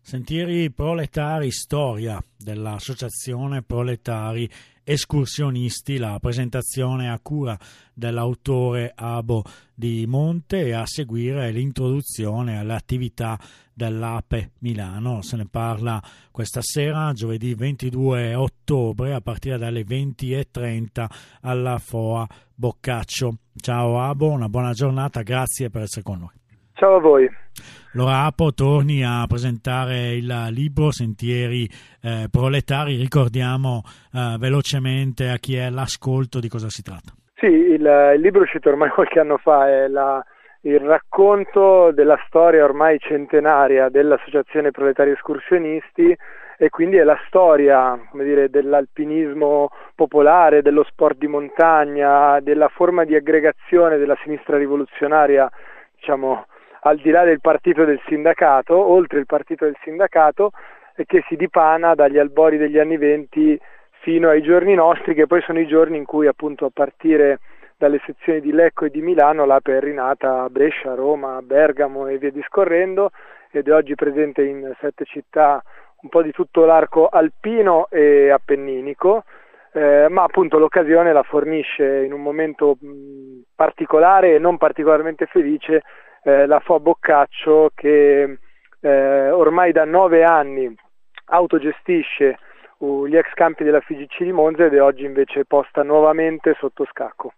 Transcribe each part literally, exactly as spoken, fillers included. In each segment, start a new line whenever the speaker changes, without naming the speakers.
Sentieri Proletari Storia dell'Associazione Proletari Escursionisti, la presentazione a cura dell'autore Abo Di Monte e a seguire l'introduzione alle attività dell'Ape Milano. Se ne parla questa sera, giovedì ventidue ottobre, a partire dalle venti e trenta alla Foa Boccaccio. Ciao Abo, una buona giornata, grazie per essere con noi.
Ciao a voi.
Allora Apo, torni a presentare il libro Sentieri eh, Proletari, ricordiamo eh, velocemente a chi è l'ascolto di cosa si tratta.
Sì, il, il libro è uscito ormai qualche anno fa, è la, il racconto della storia ormai centenaria dell'Associazione Proletari Escursionisti e quindi è la storia, come dire, dell'alpinismo popolare, dello sport di montagna, della forma di aggregazione della sinistra rivoluzionaria, diciamo, al di là del partito del sindacato, oltre il partito del sindacato, e che si dipana dagli albori degli anni venti fino ai giorni nostri, che poi sono i giorni in cui appunto a partire dalle sezioni di Lecco e di Milano l'Ape è rinata a Brescia, Roma, Bergamo e via discorrendo, ed è oggi presente in sette città, un po' di tutto l'arco alpino e appenninico, eh, ma appunto l'occasione la fornisce in un momento mh, particolare e non particolarmente felice Eh, la Foa Boccaccio, che eh, ormai da nove anni autogestisce uh, gli ex campi della F I G C di Monza ed è oggi invece posta nuovamente sotto scacco.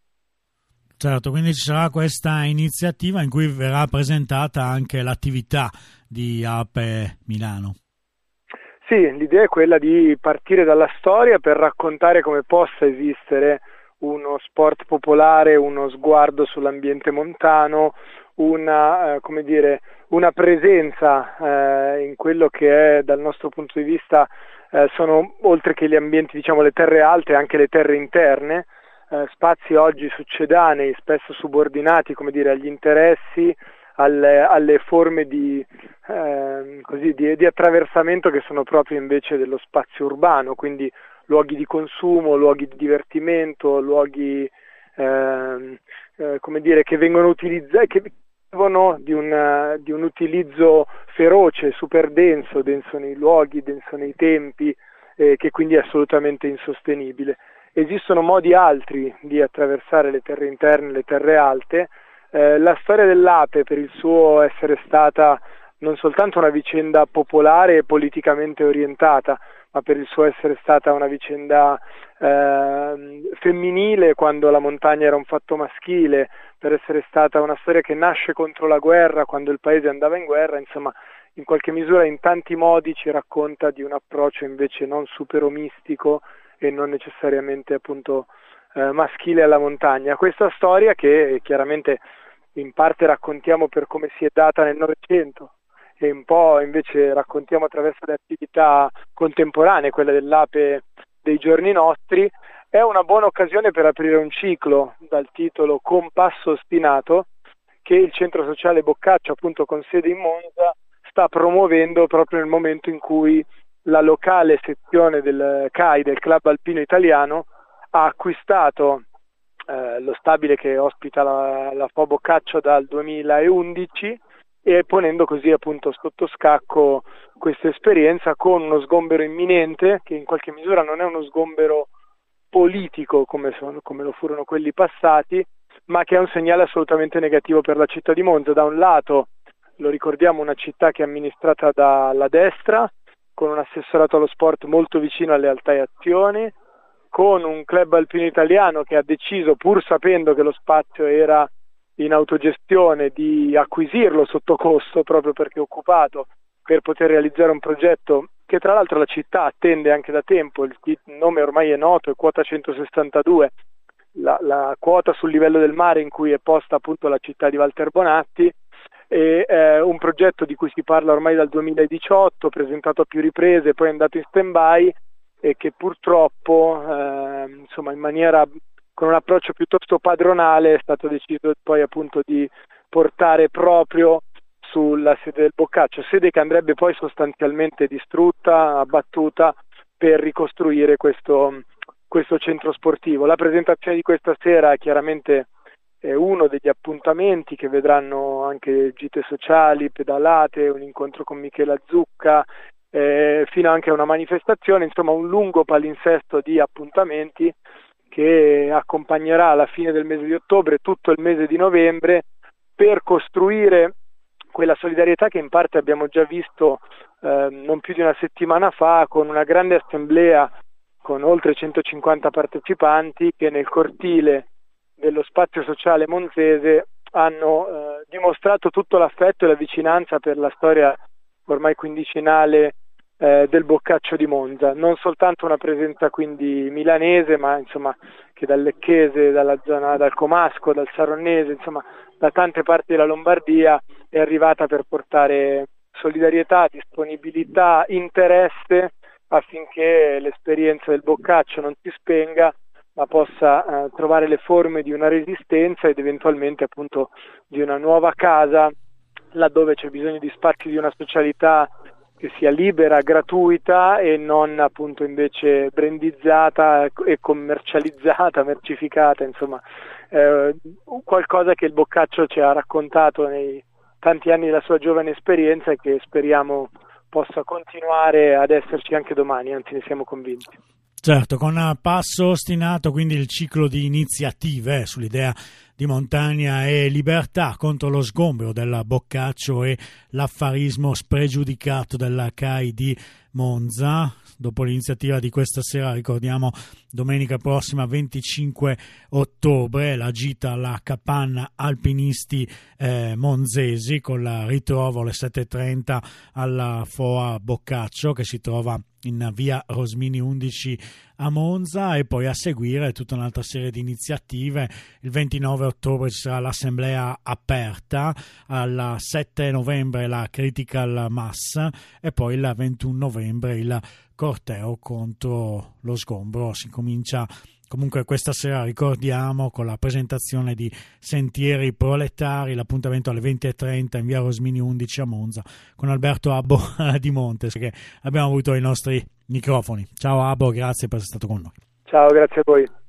Certo, quindi ci sarà questa iniziativa in cui verrà presentata anche l'attività di Ape Milano.
Sì, l'idea è quella di partire dalla storia per raccontare come possa esistere uno sport popolare, uno sguardo sull'ambiente montano, una, eh, come dire, una presenza eh, in quello che è, dal nostro punto di vista, eh, sono oltre che gli ambienti, diciamo le terre alte, anche le terre interne, eh, spazi oggi succedanei, spesso subordinati, come dire, agli interessi, alle, alle forme di, eh, così, di, di attraversamento che sono proprio invece dello spazio urbano, quindi luoghi di consumo, luoghi di divertimento, luoghi eh, eh, come dire, che vengono utilizzati, che vivono di un, di un utilizzo feroce, super denso, denso nei luoghi, denso nei tempi, eh, che quindi è assolutamente insostenibile. Esistono modi altri di attraversare le terre interne, le terre alte. Eh, la storia dell'Ape, per il suo essere stata non soltanto una vicenda popolare e politicamente orientata, ma per il suo essere stata una vicenda eh, femminile quando la montagna era un fatto maschile, per essere stata una storia che nasce contro la guerra quando il paese andava in guerra, insomma in qualche misura in tanti modi ci racconta di un approccio invece non superomistico e non necessariamente appunto eh, maschile alla montagna. Questa storia che chiaramente in parte raccontiamo per come si è data nel Novecento, e un po' invece raccontiamo attraverso le attività contemporanee, quelle dell'Ape dei giorni nostri, è una buona occasione per aprire un ciclo dal titolo Compasso Ostinato che il Centro Sociale Boccaccio, appunto con sede in Monza, sta promuovendo proprio nel momento in cui la locale sezione del C A I, del Club Alpino Italiano, ha acquistato eh, lo stabile che ospita la, la Foa Boccaccio dal duemilaundici, e ponendo così appunto sotto scacco questa esperienza con uno sgombero imminente, che in qualche misura non è uno sgombero politico come, sono, come lo furono quelli passati, ma che è un segnale assolutamente negativo per la città di Monza. Da un lato, lo ricordiamo, una città che è amministrata dalla destra, con un assessorato allo sport molto vicino alle Alta e Azioni, con un club alpino italiano che ha deciso, pur sapendo che lo spazio era in autogestione, di acquisirlo sotto costo proprio perché occupato, per poter realizzare un progetto che tra l'altro la città attende anche da tempo. Il nome ormai è noto, è quota centosessantadue, la, la quota sul livello del mare in cui è posta appunto la città di Valterbonatti, e eh, un progetto di cui si parla ormai dal duemiladiciotto, presentato a più riprese, poi è andato in stand-by, e che purtroppo eh, insomma in maniera, con un approccio piuttosto padronale, è stato deciso poi appunto di portare proprio sulla sede del Boccaccio, sede che andrebbe poi sostanzialmente distrutta, abbattuta, per ricostruire questo, questo centro sportivo. La presentazione di questa sera chiaramente è uno degli appuntamenti che vedranno anche gite sociali, pedalate, un incontro con Michela Zucca, eh, fino anche a una manifestazione, insomma un lungo palinsesto di appuntamenti che accompagnerà alla fine del mese di ottobre tutto il mese di novembre per costruire quella solidarietà che in parte abbiamo già visto eh, non più di una settimana fa con una grande assemblea con oltre centocinquanta partecipanti che nel cortile dello spazio sociale monzese hanno eh, dimostrato tutto l'affetto e la vicinanza per la storia ormai quindicinale eh, del Boccaccio di Monza, non soltanto una presenza quindi milanese, ma insomma che dal Lecchese, dalla zona, dal Comasco, dal Saronnese, insomma da tante parti della Lombardia è arrivata per portare solidarietà, disponibilità, interesse affinché l'esperienza del Boccaccio non si spenga, ma possa eh, trovare le forme di una resistenza ed eventualmente appunto di una nuova casa laddove c'è bisogno di spazi di una socialità che sia libera, gratuita e non appunto invece brandizzata e commercializzata, mercificata, insomma eh, qualcosa che il Boccaccio ci ha raccontato nei tanti anni della sua giovane esperienza e che speriamo possa continuare ad esserci anche domani, anzi ne siamo convinti.
Certo, con passo ostinato quindi il ciclo di iniziative sull'idea di montagna e libertà contro lo sgombero del Boccaccio e l'affarismo spregiudicato della C A I di Monza. Dopo l'iniziativa di questa sera, ricordiamo, domenica prossima venticinque ottobre, la gita alla capanna alpinisti eh, monzesi con il ritrovo alle sette e trenta alla Foa Boccaccio che si trova in via Rosmini undici a Monza, e poi a seguire tutta un'altra serie di iniziative. Il ventinove ottobre ci sarà l'assemblea aperta, al sette novembre la Critical Mass e poi il ventuno novembre il corteo contro lo sgombro. Si comincia comunque questa sera, ricordiamo, con la presentazione di Sentieri Proletari, l'appuntamento alle venti e trenta in via Rosmini undici a Monza con Alberto Abbo di Montes, che abbiamo avuto ai nostri microfoni. Ciao Abbo, grazie per essere stato con noi.
Ciao, grazie a voi.